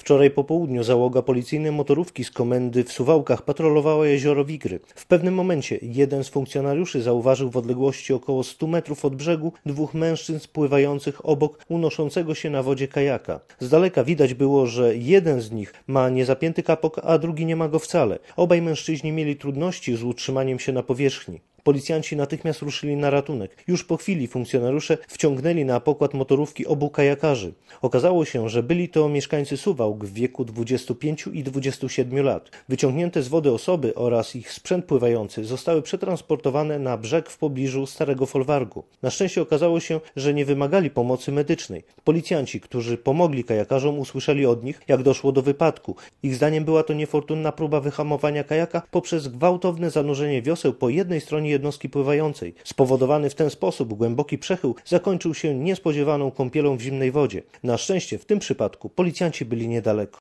Wczoraj po południu załoga policyjnej motorówki z komendy w Suwałkach patrolowała jezioro Wigry. W pewnym momencie jeden z funkcjonariuszy zauważył w odległości około 100 metrów od brzegu dwóch mężczyzn pływających obok unoszącego się na wodzie kajaka. Z daleka widać było, że jeden z nich ma niezapięty kapok, a drugi nie ma go wcale. Obaj mężczyźni mieli trudności z utrzymaniem się na powierzchni. Policjanci natychmiast ruszyli na ratunek. Już po chwili funkcjonariusze wciągnęli na pokład motorówki obu kajakarzy. Okazało się, że byli to mieszkańcy Suwałk w wieku 25 i 27 lat. Wyciągnięte z wody osoby oraz ich sprzęt pływający zostały przetransportowane na brzeg w pobliżu Starego Folwarku. Na szczęście okazało się, że nie wymagali pomocy medycznej. Policjanci, którzy pomogli kajakarzom, usłyszeli od nich, jak doszło do wypadku. Ich zdaniem była to niefortunna próba wyhamowania kajaka poprzez gwałtowne zanurzenie wioseł po jednej stronie jednostki pływającej. Spowodowany w ten sposób głęboki przechył zakończył się niespodziewaną kąpielą w zimnej wodzie. Na szczęście w tym przypadku policjanci byli niedaleko.